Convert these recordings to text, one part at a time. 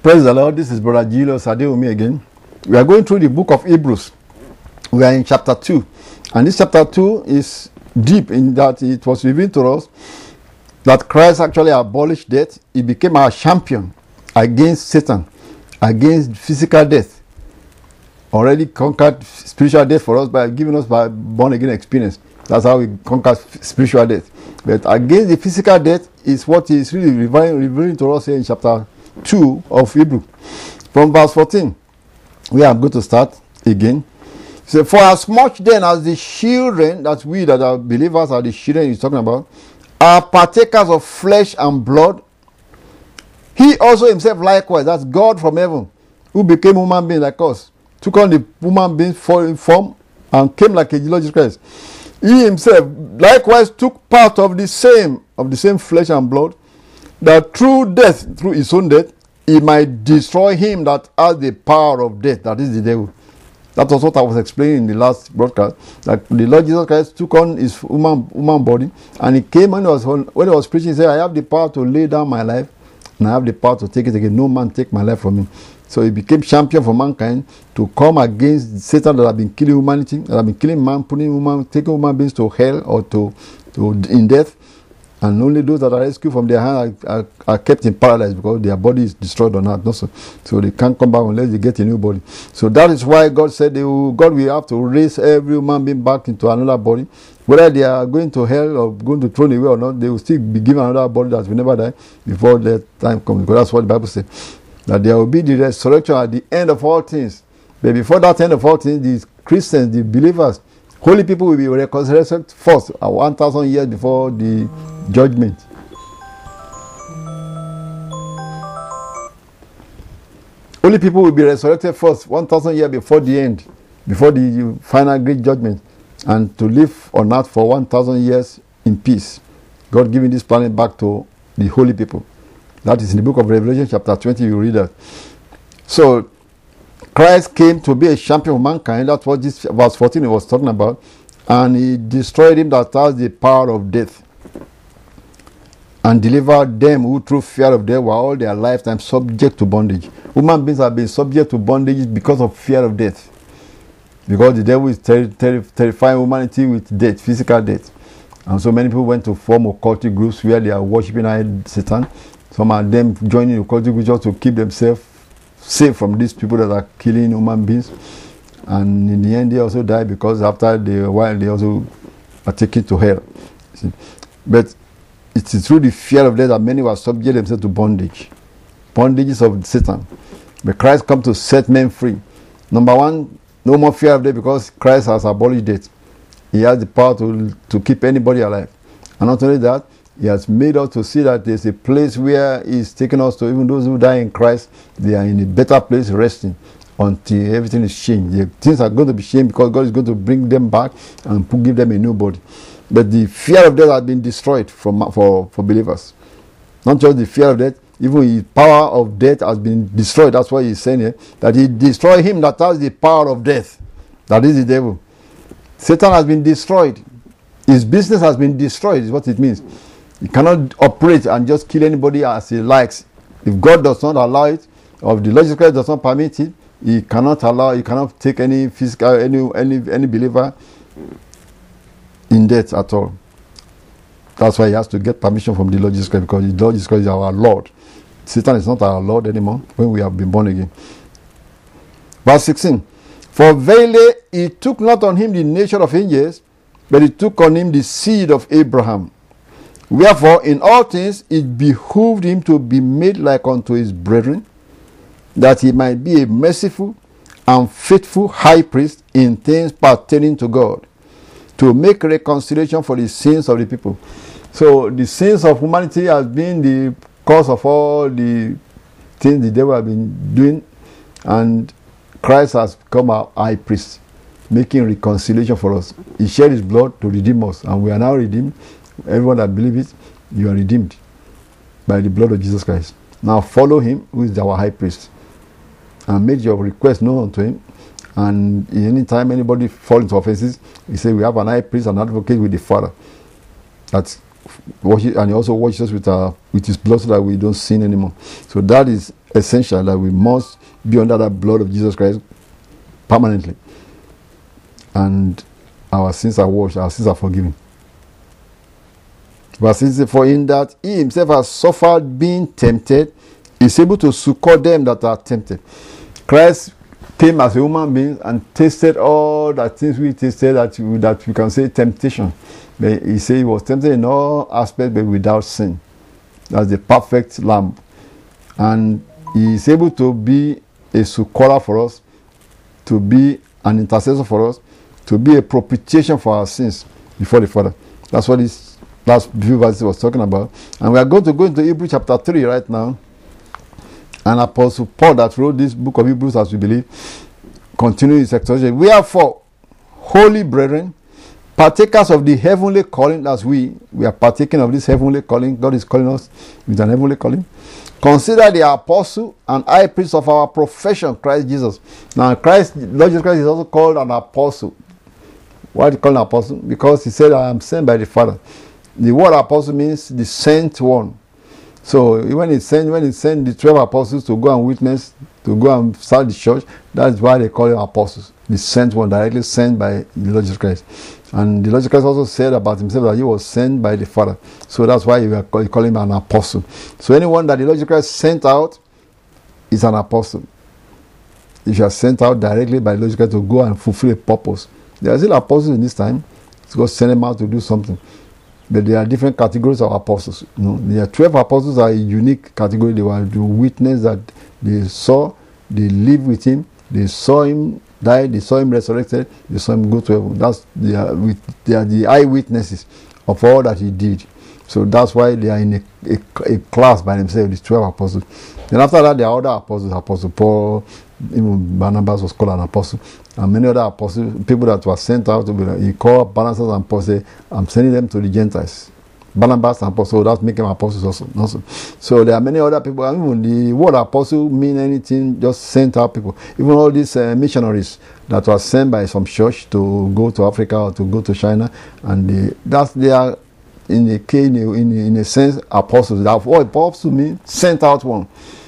Praise the Lord. This is Brother Julius Adeomi again. We are going through the book of Hebrews. We are in chapter 2. And this chapter 2 is deep in that it was revealed to us that Christ actually abolished death. He became our champion against Satan, against physical death. Already conquered spiritual death for us by giving us by born again experience. That's how we conquer spiritual death. But against the physical death is what he is really revealing to us here in chapter 2 of Hebrew. From verse 14, we are going to start again. So, for as much then as the children, that we that are believers are the children he's talking about, are partakers of flesh and blood, he also himself likewise, that's God from heaven, who became human being like us, took on the human being form and came like a Jesus Christ. He himself likewise took part of the same flesh and blood, that through death, through his own death, he might destroy him that has the power of death, that is the devil. That was what I was explaining in the last broadcast, that the Lord Jesus Christ took on his human body, and he came when he was preaching, he said, I have the power to lay down my life, and I have the power to take it again. No man take my life from me. So he became champion for mankind to come against Satan that have been killing humanity, that have been killing man, taking human beings to hell or to in death. And only those that are rescued from their hand are kept in paradise because their body is destroyed on earth. So they can't come back unless they get a new body. So that is why God said God will have to raise every human being back into another body. Whether they are going to hell or going to thrown away or not, they will still be given another body that will never die before that time comes. Because that's what the Bible says. That there will be the resurrection at the end of all things. But before that end of all things, the Christians, the believers, holy people will be resurrected first, 1,000 years before the judgment. Holy people will be resurrected first, 1,000 years before the end, before the final great judgment, and to live on earth for 1,000 years in peace. God giving this planet back to the holy people. That is in the book of Revelation chapter 20, you read that. So, Christ came to be a champion of mankind. That's what this verse 14 was talking about. And he destroyed him that has the power of death, and delivered them who through fear of death were all their lifetime subject to bondage. Human beings have been subject to bondage because of fear of death. Because the devil is terrifying humanity with death, physical death. And so many people went to form occultic groups where they are worshipping Satan. Some of them joining occultic groups just to keep themselves safe from these people that are killing human beings. And in the end, they also die because after a while, they also are taken to hell. See? But it is through the fear of death that many were subject themselves to bondage. Bondages of Satan. But Christ come to set men free. Number one, no more fear of death because Christ has abolished death. He has the power to keep anybody alive. And not only that, he has made us to see that there's a place where he's taken us to. Even those who die in Christ, they are in a better place resting until everything is changed. The things are going to be changed because God is going to bring them back and give them a new body. But the fear of death has been destroyed for believers. Not just the fear of death, even the power of death has been destroyed. That's why he's saying here that he destroyed him that has the power of death. That is the devil. Satan has been destroyed. His business has been destroyed, is what it means. He cannot operate and just kill anybody as he likes. If God does not allow it, or if the Lord Jesus Christ does not permit it, he cannot take any physical, any believer in death at all. That's why he has to get permission from the Lord Jesus Christ, because the Lord Jesus Christ is our Lord. Satan is not our Lord anymore when we have been born again. Verse 16. For verily he took not on him the nature of angels, but he took on him the seed of Abraham. Wherefore in all things it behooved him to be made like unto his brethren, that he might be a merciful and faithful high priest in things pertaining to God, to make reconciliation for the sins of the people. So the sins of humanity has been the cause of all the things the devil has been doing, and Christ has become our high priest, making reconciliation for us. He shed his blood to redeem us, and we are now redeemed. Everyone that believes it, you are redeemed by the blood of Jesus Christ. Now follow him, who is our high priest, and make your request known unto him. And anytime anybody falls into offenses, he said we have an high priest and advocate with the Father. That's and he also washes us with his blood so that we don't sin anymore. So that is essential, that we must be under that blood of Jesus Christ permanently. And our sins are washed, our sins are forgiven. Verse 6, for in that he himself has suffered being tempted, is able to succor them that are tempted. Christ came as a human being and tasted all the things we tasted, that we can say temptation. But he said he was tempted in all aspects but without sin. That's the perfect lamb. And he is able to be a succorer for us, to be an intercessor for us, to be a propitiation for our sins before the Father. That's what this last few verses was talking about. And we are going to go into Hebrews chapter 3 right now. And Apostle Paul, that wrote this book of Hebrews, as we believe, continue his exhortation. Wherefore, holy brethren, partakers of the heavenly calling, as we are partaking of this heavenly calling. God is calling us with an heavenly calling. Consider the apostle and high priest of our profession, Christ Jesus. Now, Lord Jesus Christ is also called an apostle. Why do you call an apostle? Because he said, I am sent by the Father. The word apostle means the sent one. So when he sent the 12 apostles to go and witness, to go and start the church, that's why they call them apostles. The sent one, directly sent by the Lord Jesus Christ. And the Lord Jesus Christ also said about himself that he was sent by the Father. So that's why you call him an apostle. So anyone that the Lord Jesus Christ sent out is an apostle. If you are sent out directly by the Lord Jesus Christ to go and fulfill a purpose. There are still apostles in this time. It's God sent them out to do something. But there are different categories of apostles. There are 12 apostles are a unique category. They were to witness that they saw, they lived with him, they saw him die, they saw him resurrected, they saw him go to heaven. They are the eyewitnesses of all that he did. So that's why they are in a class by themselves, these 12 apostles. Then after that, there are other apostles. Apostle Paul, even Barnabas was called an apostle, and many other apostles, people that were sent out to be. He called Barnabas and Paul, say, I'm sending them to the Gentiles. Barnabas and Paul, so that's making them apostles also. So there are many other people. I mean, the word apostle mean anything, just sent out people. Even all these missionaries that were sent by some church to go to Africa or to go to China, and they are in a sense apostles. That what apostle means, sent out one.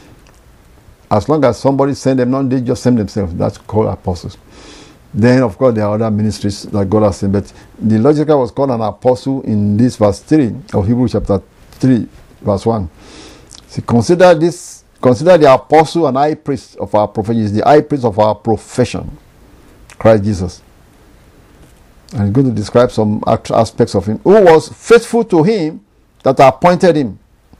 As long as somebody sent them, not they just send themselves. That's called apostles. Then, of course, there are other ministries that God has sent. But the logical was called an apostle in this verse 3 of Hebrews chapter 3, verse 1. See, consider the apostle and high priest of our profession. He is the high priest of our profession, Christ Jesus. And he's going to describe some aspects of him. Who was faithful to him that appointed him,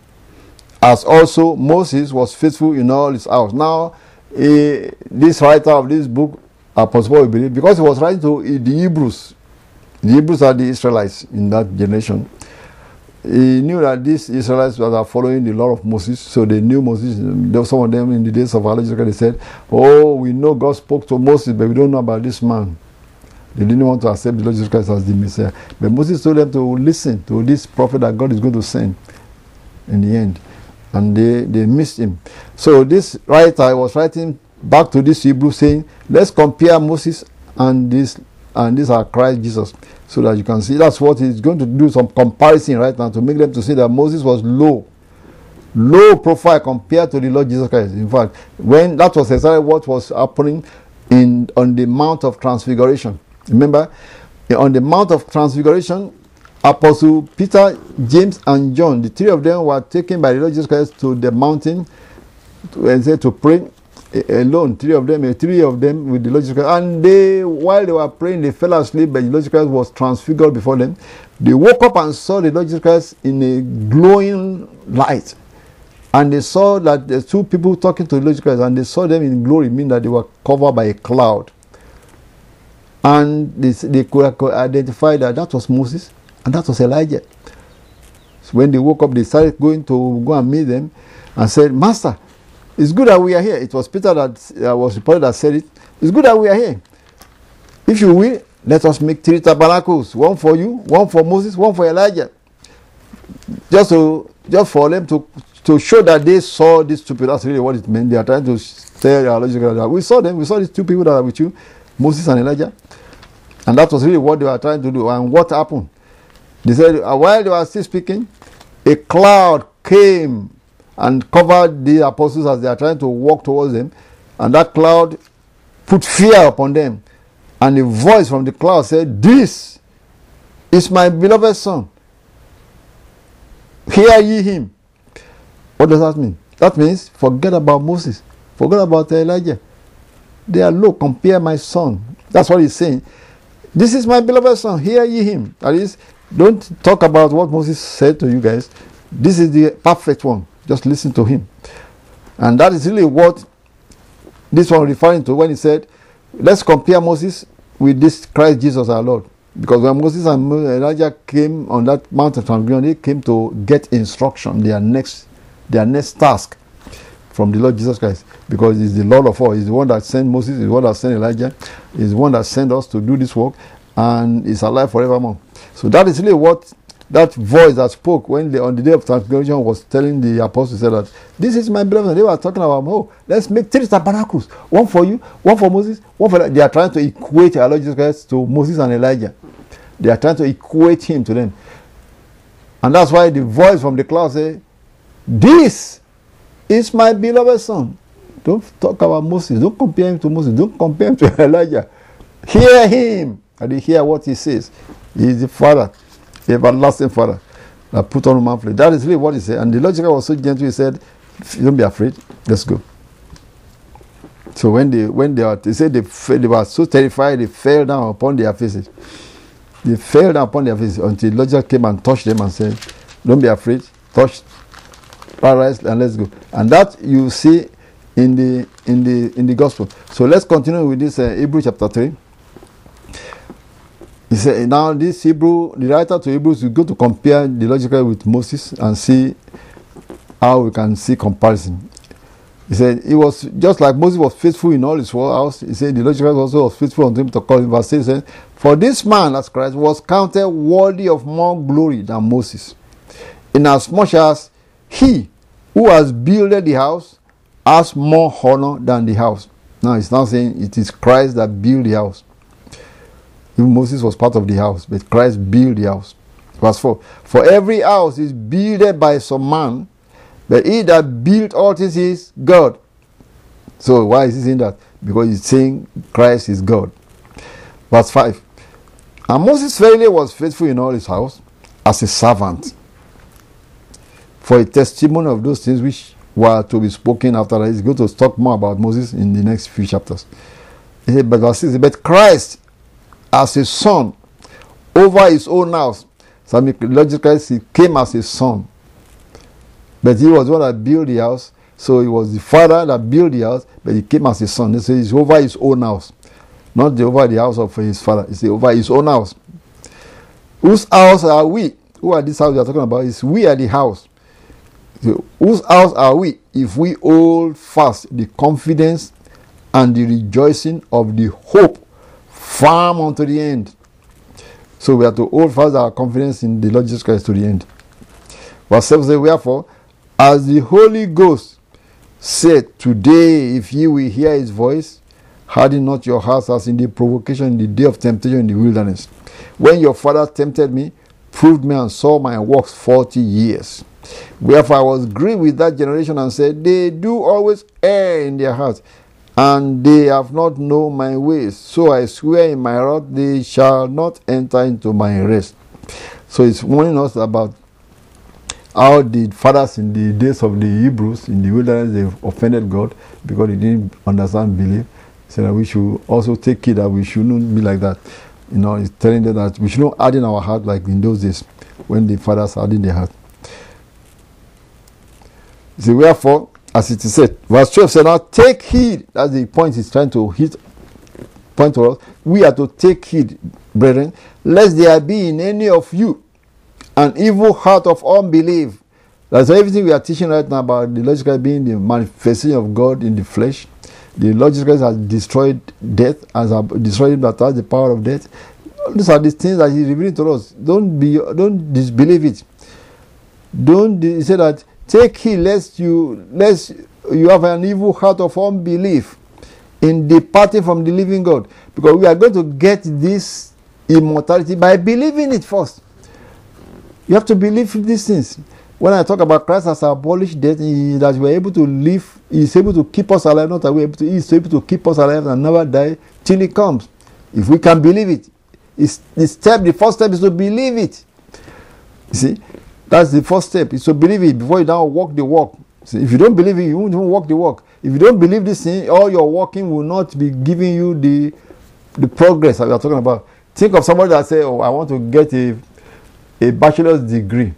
as also Moses was faithful in all his house. Now, this writer of this book, Apostle Paul, believe, because he was writing to the Hebrews. The Hebrews are the Israelites in that generation. He knew that these Israelites were following the law of Moses, so they knew Moses. Some of them in the days of our Lord, they said, oh, we know God spoke to Moses, but we don't know about this man. They didn't want to accept the Lord Jesus Christ as the Messiah. But Moses told them to listen to this prophet that God is going to send in the end. And they missed him. So this writer was writing back to this Hebrew saying, let's compare Moses and this are Christ Jesus. So that you can see, that's what he's going to do, some comparison right now to make them to see that Moses was low profile compared to the Lord Jesus Christ. In fact, when that was exactly what was happening on the Mount of Transfiguration. Remember, on the Mount of Transfiguration, Apostle Peter, James, and John, the three of them were taken by the Lord Jesus Christ to the mountain to pray alone. Three of them with the Lord Jesus Christ. And while they were praying, they fell asleep, but the Lord Jesus Christ was transfigured before them. They woke up and saw the Lord Jesus Christ in a glowing light. And they saw that the two people talking to the Lord Jesus Christ, and they saw them in glory, meaning that they were covered by a cloud. And they could identify that was Moses and that was Elijah. So when they woke up, they started going to go and meet them and said, Master, it's good that we are here. It was Peter that was reported that said it. It's good that we are here. If you will, let us make 3 tabernacles. One for you, one for Moses, one for Elijah. Just for them to show that they saw these two people. That's really what it meant. They are trying to tell our logical that we saw them. We saw these two people that are with you, Moses and Elijah. And that was really what they were trying to do. And what happened? They said, while they were still speaking, a cloud came and covered the apostles as they are trying to walk towards them. And that cloud put fear upon them. And a voice from the cloud said, "This is my beloved son. Hear ye him." What does that mean? That means forget about Moses. Forget about Elijah. They are low. Compare my son. That's what he's saying. This is my beloved son. Hear ye him. That is, don't talk about what Moses said to you guys. This is the perfect one. Just listen to him. And that is really what this one referring to when he said, let's compare Moses with this Christ Jesus our Lord. Because when Moses and Elijah came on that mountain of transfiguration, they came to get instruction, their next task from the Lord Jesus Christ. Because he's the Lord of all. He's the one that sent Moses, he's the one that sent Elijah, he's the one that sent us to do this work, and is alive forevermore. So that is really what that voice that spoke when on the day of transfiguration was telling the apostles, said that this is my beloved. They were talking about, let's make 3 tabernacles, one for you, one for Moses, one for Elijah. They are trying to equate our Lord Jesus Christ to Moses and Elijah. They are trying to equate him to them. And that's why the voice from the cloud said, "This is my beloved son." Don't talk about Moses. Don't compare him to Moses. Don't compare him to Elijah. Hear him. And you hear what he says. He is the Father, the everlasting Father that put on human flesh. That is really what he said. And the Lord Jesus was so gentle, he said, "Don't be afraid. Let's go." So when they said they were so terrified, they fell down upon their faces. They fell down upon their faces until the Lord Jesus came and touched them and said, "Don't be afraid. Touch, arise, and let's go." And that you see in the gospel. So let's continue with this Hebrews chapter 3. He said, now this Hebrew, the writer to Hebrews, we go to compare the logical with Moses and see how we can see comparison. He said, it was just like Moses was faithful in all his house. He said, the logical also was faithful unto him to call him. Verse 6 says, "For this man, as Christ, was counted worthy of more glory than Moses, inasmuch as he who has builded the house has more honor than the house." Now it's now saying it is Christ that built the house. Even Moses was part of the house, but Christ built the house. Verse 4, "For every house is builded by some man, but he that built all things is God." So why is he saying that? Because he's saying Christ is God. Verse 5, "And Moses verily was faithful in all his house as a servant, for a testimony of those things which were to be spoken after that." He's going to talk more about Moses in the next few chapters. But verse 6, "But Christ as a son over his own house." So logically, he came as a son, but he was the one that built the house. So he was the father that built the house, but he came as a son. They say he's over his own house, not over the house of his father. It's over his own house. Whose house are we? Who are this house we are talking about? Is we are the house. So, whose house are we if we hold fast the confidence and the rejoicing of the hope firm unto the end? So we have to hold fast our confidence in the Lord Jesus Christ to the end. Verse 7 says, "Wherefore, as the Holy Ghost said, today, if ye will hear his voice, harden not your hearts as in the provocation in the day of temptation in the wilderness. When your father tempted me, proved me, and saw my works 40 years. Wherefore I was grieved with that generation and said, they do always err in their hearts, and they have not known my ways. So I swear in my wrath, they shall not enter into my rest." So it's warning us about how the fathers in the days of the Hebrews in the wilderness, they offended God because they didn't understand belief. So that we should also take care that we shouldn't be like that. You know, it's telling them that we shouldn't add in our heart like in those days when the fathers had in their heart. So wherefore, as it is said, verse 12 said, "Now take heed." That's the point he's trying to point to us. We are to take heed, brethren, lest there be in any of you an evil heart of unbelief. That's everything we are teaching right now about the logical being the manifestation of God in the flesh. The logical has destroyed death, has destroyed him that has the power of death. These are the things that he's revealing to us. Don't disbelieve it. He said that take heed lest you have an evil heart of unbelief in departing from the living God. Because we are going to get this immortality by believing it first. You have to believe these things. When I talk about Christ has abolished death, that we are able to live, He is able to keep us alive, not that we are able to, He is able to keep us alive and never die till He comes. If we can believe it, the first step is to believe it. You see, that's the first step, is to believe it before you now walk the walk. See, if you don't believe it, you won't even walk the walk. If you don't believe this thing, all your walking will not be giving you the progress that we are talking about. Think of somebody that say, "Oh, I want to get a bachelor's degree."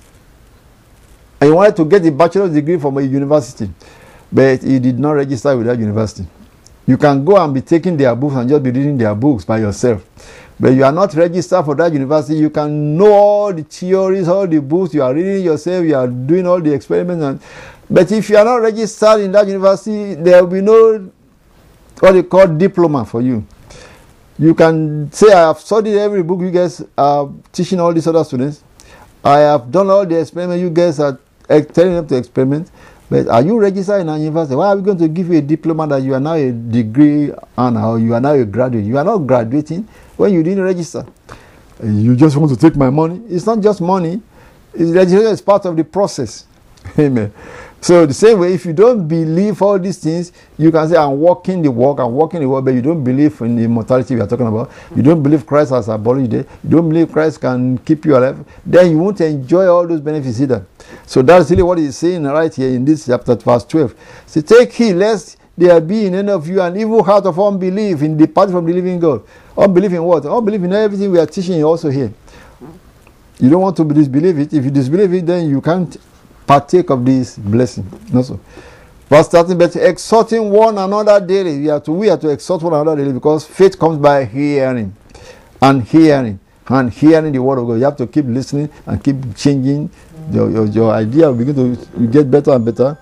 And he wanted to get a bachelor's degree from a university, but he did not register with that university. You can go and be taking their books and just be reading their books by yourself. But you are not registered for that university. You can know all the theories, all the books, you are reading yourself, you are doing all the experiments. But if you are not registered in that university, there will be no what they call diploma for you. You can say, I have studied every book you guys are teaching all these other students. I have done all the experiments you guys are telling them to experiment. But are you registered in a university? Why are we going to give you a diploma that you are now a degree earner or you are now a graduate? You are not graduating when you didn't register. You just want to take my money. It's not just money. Registration is part of the process. Amen. So the same way, if you don't believe all these things, you can say, I'm walking the walk, but you don't believe in the immortality we are talking about. You don't believe Christ has abolished it. You don't believe Christ can keep you alive. Then you won't enjoy all those benefits either. So that's really what he's saying right here in this chapter, verse 12. So take heed lest there be in any of you an evil heart of unbelief in departing from the living God. Unbelief in what? Unbelief in everything we are teaching also here. You don't want to disbelieve it. If you disbelieve it, then you can't partake of this blessing. No, so. Verse 13, but exhorting one another daily. We are to exhort one another daily, because faith comes by hearing and hearing the word of God. You have to keep listening and keep changing. Your idea will begin to get better and better.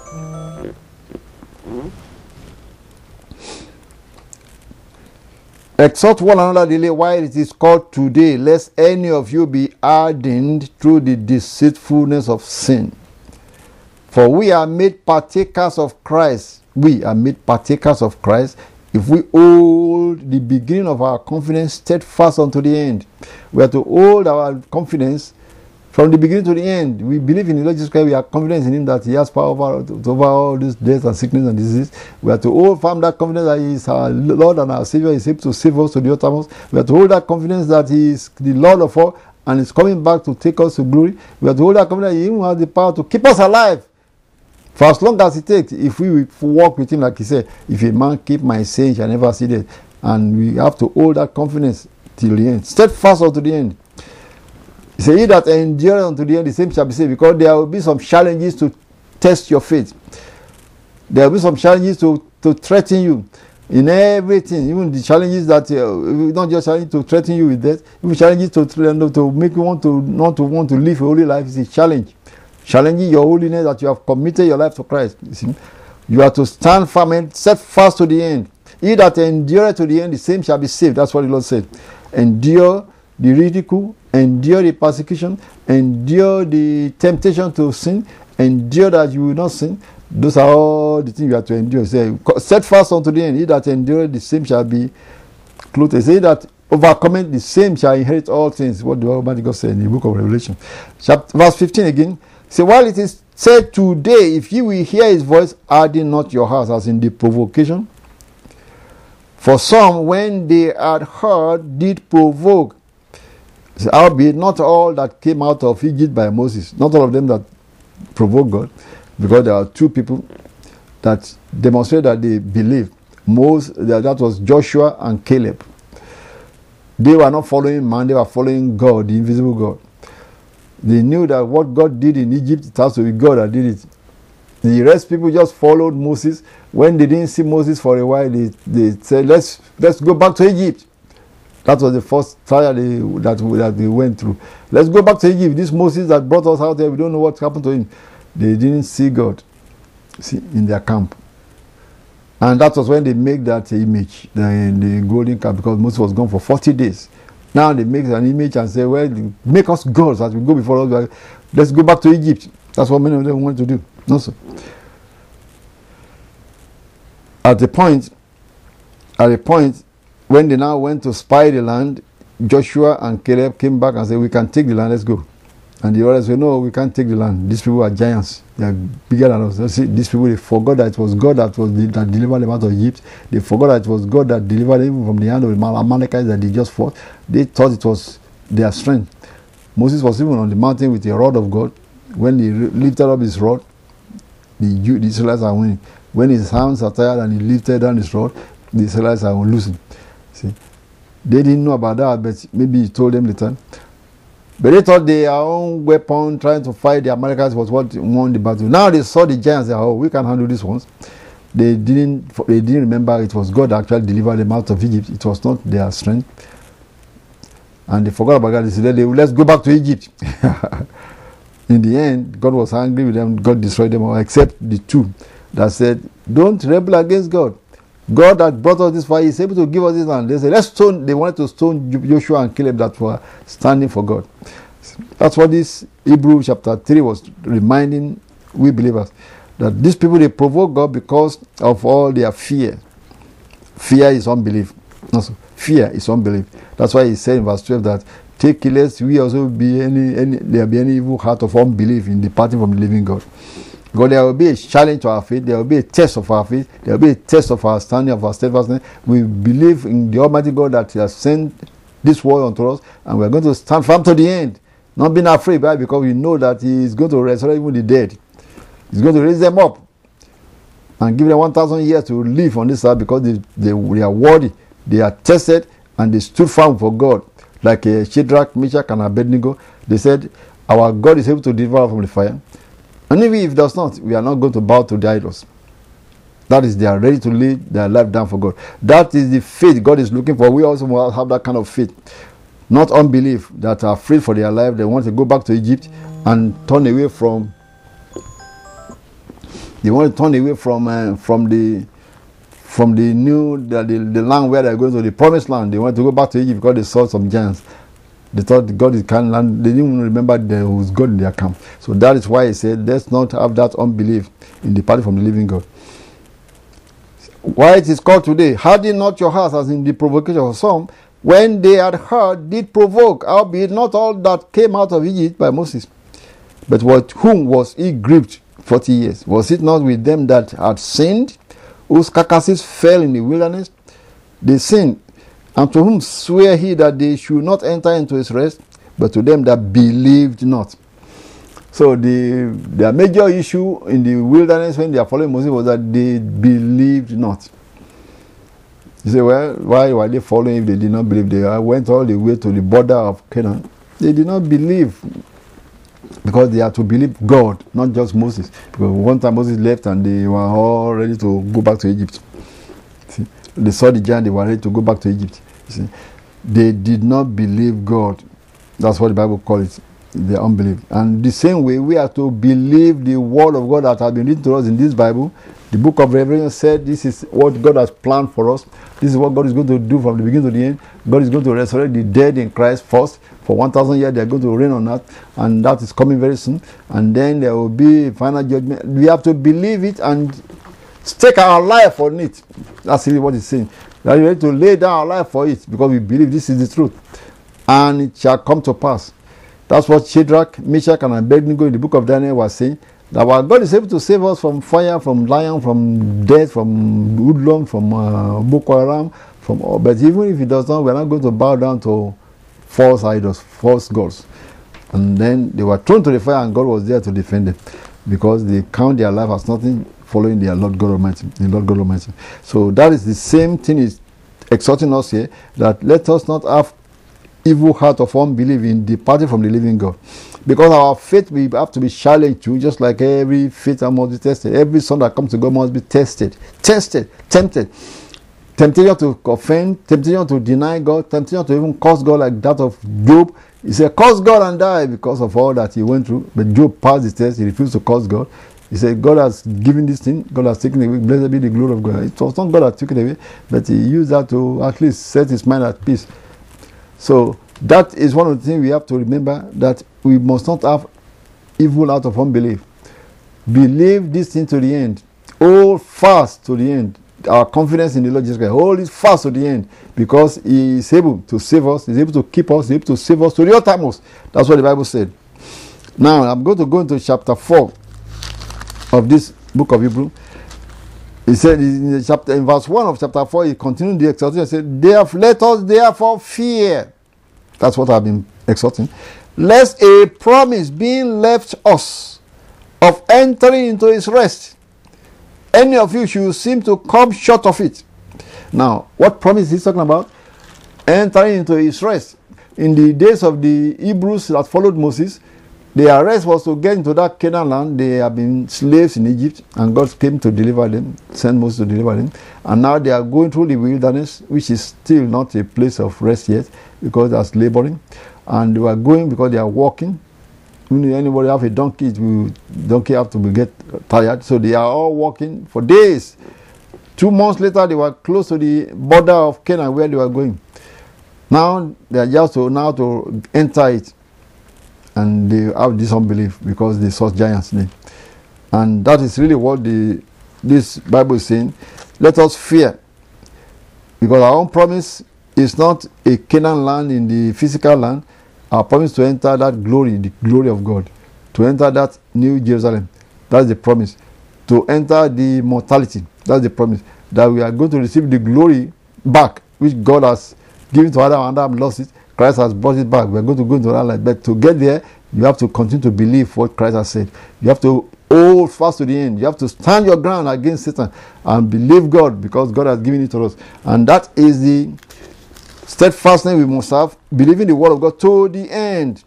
Exhort one another daily while it is called today, lest any of you be hardened through the deceitfulness of sin. For we are made partakers of Christ. We are made partakers of Christ if we hold the beginning of our confidence steadfast unto the end. We are to hold our confidence from the beginning to the end. We believe in the Lord Jesus Christ. We are confident in Him that He has power over all these death and sickness and disease. We are to hold firm that confidence that He is our Lord and our Savior. He is able to save us to the uttermost. We are to hold that confidence that He is the Lord of all and is coming back to take us to glory. We are to hold that confidence that He even has the power to keep us alive for as long as it takes. If we walk with Him, like He said, if a man keep my saying, shall never see death. And we have to hold that confidence till the end, steadfast unto the end. He said, he that endures unto the end, the same shall be saved. Because there will be some challenges to test your faith. There will be some challenges to threaten you in everything. Even the challenges that not just challenges to threaten you with death, even challenges to make you want to not to want to live a holy life is a challenge. Challenging your holiness, that you have committed your life to Christ. You see? You are to stand firm and set fast to the end. He that endureth to the end, the same shall be saved. That's what the Lord said. Endure the ridicule, endure the persecution, endure the temptation to sin, endure that you will not sin. Those are all the things you have to endure. Say, set fast unto the end. He that endureth, the same shall be clothed. Say that overcoming, the same shall inherit all things. What the Almighty God said in the book of Revelation. Verse 15 again. Say, while it is said today, if you will hear His voice, harden not your hearts, as in the provocation. For some, when they had heard, did provoke. Albeit not all that came out of Egypt by Moses, not all of them that provoked God, because there are two people that demonstrate that they believed. That was Joshua and Caleb. They were not following man, they were following God, the invisible God. They knew that what God did in Egypt, it has to be God that did it. The rest people just followed Moses. When they didn't see Moses for a while, they said, let's go back to Egypt. That was the first trial that they went through. Let's go back to Egypt. This Moses that brought us out there, we don't know what happened to him. They didn't see God in their camp. And that was when they make that image in the golden calf, because Moses was gone for 40 days. Now they make an image and say, well, make us gods as we go before us. Let's go back to Egypt. That's what many of them want to do. No, sir. At the point, when they now went to spy the land, Joshua and Caleb came back and said, we can take the land, let's go. And the others say, no, we can't take the land. These people are giants. They are bigger than us. See, these people, they forgot that it was God that delivered them out of Egypt. They forgot that it was God that delivered them from the hand of the Amalekites that they just fought. They thought it was their strength. Moses was even on the mountain with the rod of God. When he lifted up his rod, the Israelites are winning. When his hands are tired and he lifted down his rod, the Israelites are losing. See, they didn't know about that, but maybe he told them later. But they thought their own weapon trying to fight the Amalekites was what won the battle. Now they saw the giants. They said, oh, we can handle these ones. They didn't remember it was God that actually delivered them out of Egypt. It was not their strength. And they forgot about God. They said, let's go back to Egypt. In the end, God was angry with them. God destroyed them all, except the two that said, don't rebel against God. God that brought us this far, He's able to give us this land. They said, let's stone. They wanted to stone Joshua and Caleb that were standing for God. That's what this Hebrews chapter 3 was reminding we believers. That these people, they provoke God because of all their fear. Fear is unbelief. Also, fear is unbelief. That's why He said in verse 12 that, take it lest we also be there be any evil heart of unbelief in departing from the living God. Because there will be a challenge to our faith, there will be a test of our faith, there will be a test of our standing, of our steadfastness. We believe in the Almighty God that He has sent this word unto us, and we are going to stand firm to the end, not being afraid, right? Because we know that He is going to resurrect even the dead. He's going to raise them up and give them 1,000 years to live on this earth because they are worthy, they are tested, and they stood firm for God. Like Shadrach, Meshach, and Abednego, they said, our God is able to deliver us from the fire. And even if it does not, we are not going to bow to the idols. That is, they are ready to lay their life down for God. That is the faith God is looking for. We also want to have that kind of faith. Not unbelief, that are afraid for their life. They want to go back to Egypt and turn away from. They want to turn away from the land where they are going to, the promised land. They want to go back to Egypt because they saw some giants. They thought God is kind land. They didn't even remember there was God in their camp. So that is why He said, let's not have that unbelief in departing from the living God. Why it is called today, harden not your hearts, as in the provocation of some, when they had heard, did provoke, albeit not all that came out of Egypt by Moses. But with whom was He grieved 40 years? Was it not with them that had sinned, whose carcasses fell in the wilderness? They sinned, and to whom sware He that they should not enter into His rest, but to them that believed not. So their major issue in the wilderness when they are following Moses was that they believed not. You say, well, why were they following if they did not believe? They went all the way to the border of Canaan. They did not believe because they had to believe God, not just Moses. Because one time Moses left and they were all ready to go back to Egypt. See? They saw the giant, they were ready to go back to Egypt. See? They did not believe God. That's what the Bible calls it, the unbelief. And the same way, we have to believe the word of God that has been written to us in this Bible. The book of Revelation said this is what God has planned for us. This is what God is going to do from the beginning to the end. God is going to resurrect the dead in Christ first. For 1,000 years, they are going to reign on earth. And that is coming very soon. And then there will be a final judgment. We have to believe it and stake our life on it. That's really what it's saying. That we have to lay down our life for it because we believe this is the truth. And it shall come to pass. That's what Shadrach, Meshach, and Abednego in the book of Daniel was saying. That our God is able to save us from fire, from lion, from death, from hoodlum, from Boko Haram, but even if He does not, we are not going to bow down to false idols, false gods. And then they were thrown to the fire and God was there to defend them because they count their life as nothing following their Lord God Almighty, the Lord God Almighty. So that is the same thing is exhorting us here, that let us not have evil heart of unbelief in departing from the living God. Because our faith will have to be challenged too, just like every faith must be tested. Every son that comes to God must be tested, tempted. Temptation to offend, temptation to deny God, temptation to even curse God like that of Job. He said, curse God and die because of all that he went through. But Job passed the test, he refused to curse God. He said, God has given this thing, God has taken it away, blessed be the glory of God. It was not God that took it away, but he used that to at least set his mind at peace. So that is one of the things we have to remember, that we must not have evil out of unbelief. Believe this thing to the end. Hold fast to the end. Our confidence in the Lord Jesus Christ. Hold it fast to the end, because He is able to save us. He is able to keep us. He is able to save us to the uttermost. That's what the Bible said. Now, I'm going to go into chapter 4 of this book of Hebrew. He said in verse 1 of chapter 4, he continued the exhortation and said, let us therefore fear. That's what I've been exhorting. Lest a promise being left us of entering into his rest, any of you should seem to come short of it. Now, what promise is he talking about? Entering into his rest. In the days of the Hebrews that followed Moses, their rest was to get into that Canaan land. They have been slaves in Egypt, and God came to deliver them, sent Moses to deliver them. And now they are going through the wilderness, which is still not a place of rest yet, because that's laboring. And they are going because they are walking. Anybody have a donkey, donkey have to get tired. So they are all walking for days. 2 months later, they were close to the border of Canaan where they were going. Now they are just to enter it. And they have this unbelief because they saw giants there. And that is really what this Bible is saying. Let us fear. Because our own promise is not a Canaan land in the physical land. Our promise to enter that glory, the glory of God. To enter that new Jerusalem. That's the promise. To enter the immortality. That's the promise. That we are going to receive the glory back, which God has given to Adam, and Adam lost it. Christ has brought it back. We are going to go into that life. But to get there, you have to continue to believe what Christ has said. You have to hold fast to the end. You have to stand your ground against Satan and believe God, because God has given it to us. And that is the steadfastness we must have, believing the word of God to the end.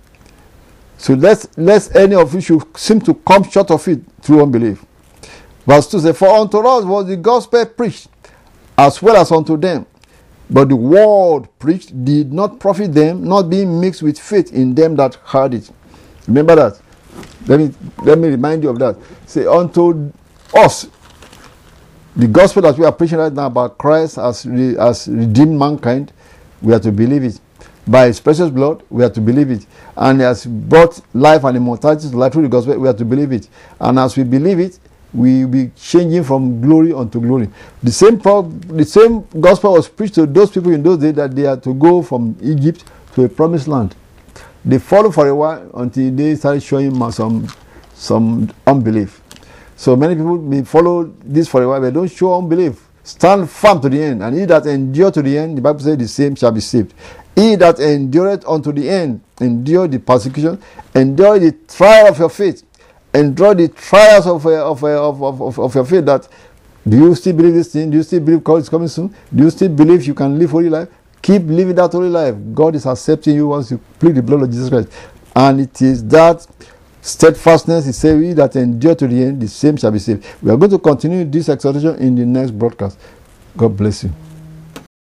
So lest any of you should seem to come short of it through unbelief. Verse 2 says, for unto us was the gospel preached, as well as unto them. But the word preached did not profit them, not being mixed with faith in them that heard it. Remember that. Let me remind you of that. Say, unto us, the gospel that we are preaching right now about Christ as redeemed mankind, we are to believe it. By his precious blood, we are to believe it. And he has brought life and immortality to life through the gospel, we are to believe it. And as we believe it, we will be changing from glory unto glory. The same gospel was preached to those people in those days, that they are to go from Egypt to a promised land. They followed for a while until they started showing some unbelief. So many people may follow this for a while, but don't show unbelief. Stand firm to the end, and he that endure to the end, the Bible says, the same shall be saved. He that endureth unto the end, endure the persecution, endure the trial of your faith. Endure the trials of your faith. That, do you still believe this thing? Do you still believe God is coming soon? Do you still believe you can live holy life? Keep living that holy life. God is accepting you once you plead the blood of Jesus Christ. And it is that steadfastness, he says, he that endure to the end, the same shall be saved. We are going to continue this exhortation in the next broadcast. God bless you.